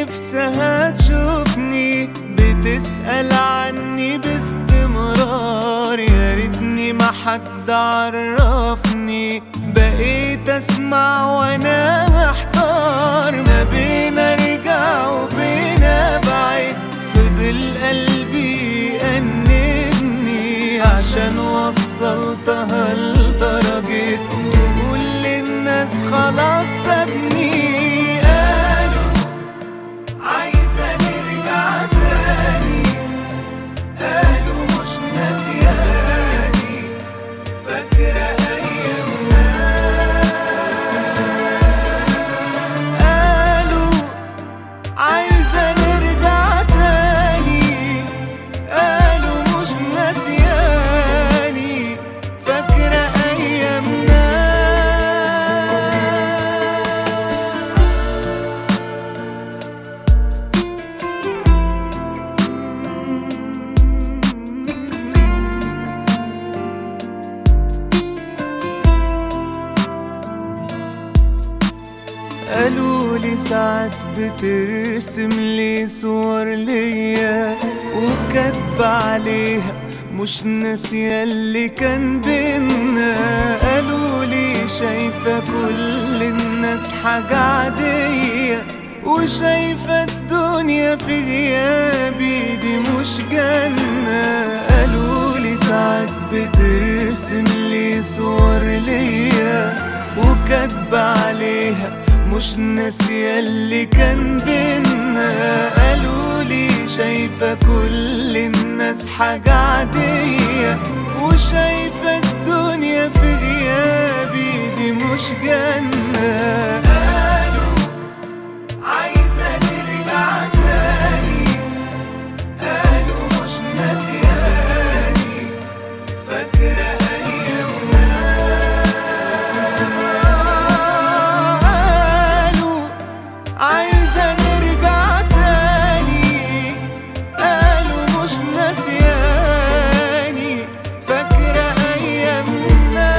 نفسها تشوفني بتسأل عني باستمرار، يا ريتني ما حد عرفني، بقيت اسمع وانا محتار، ما بين ارجع وبين ابعد، فضل قلبي يأنبني عشان وصلتها لدرجة تقول للناس خلاص سابني. قالوا عايزة نرجع تاني، قالوا مش ناسياني، فاكرة أيامنا. قالوا عايزة نرجع تاني، قالوا مش ناسياني، فاكرة أيامنا. قالوا لي ساعات بترسم لي صور ليا وكاتبة عليها مش ناسية اللي كان بينا. قالوا لي شايفة كل الناس حاجة عادية، وشايفة الدنيا في غيابي دي مش جنة. قالوا لي ساعات بترسم لي صور ليا وكاتبة عليها مش ناسية اللي كان بينا. قالوا لي شايفة كل الناس حاجة عادية، وشايفة الدنيا في غيابي دي مش جنة. قالوا عايزة نرجع تاني، قالوا مش ناسياني، فاكرة أيامنا. عايزة نرجع تاني، قالوا مش ناسياني، فاكرة أيامنا.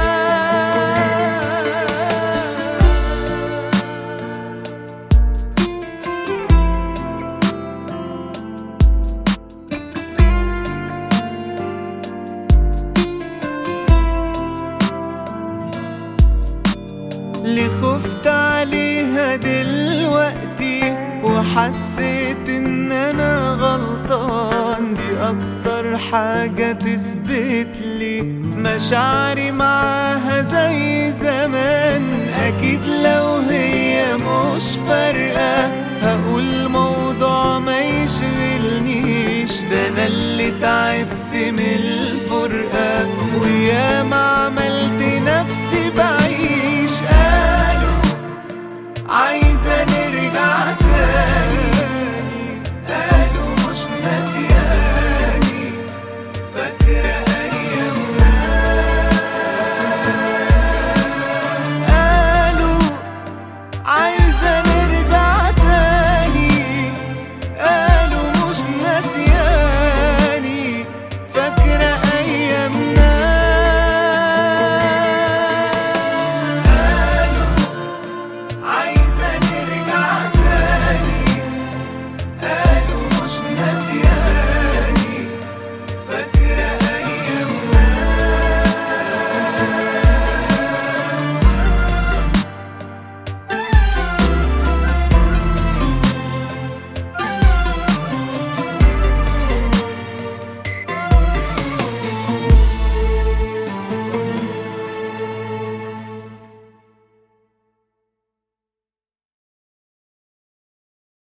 اللي خفت عليها دلوقتي وحسيت ان انا غلطان، دي اكتر حاجة تثبت لي مشاعري معاها زي زمان. اكيد لو هي مش فارقة هقول موضوع ما يشغلنيش، ده انا اللي تعبت من الفرقة ويا ما عملت نفسي بعيش. قالوا